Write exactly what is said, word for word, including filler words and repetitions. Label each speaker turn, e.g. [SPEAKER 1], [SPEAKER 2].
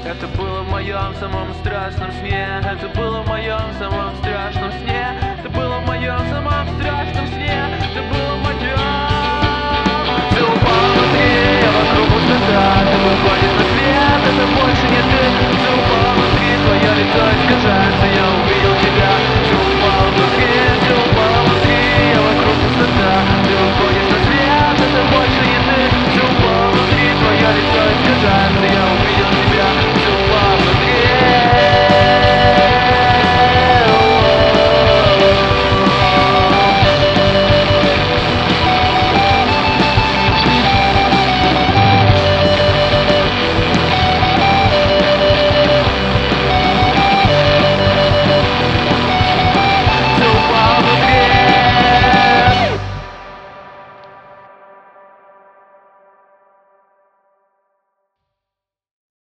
[SPEAKER 1] Это было в моем самом страшном сне. Это было в моем самом страшном сне. Это было в моем самом страшном сне. Это было в моем. Все упало внутри, а вокруг пустота. Ты выходишь на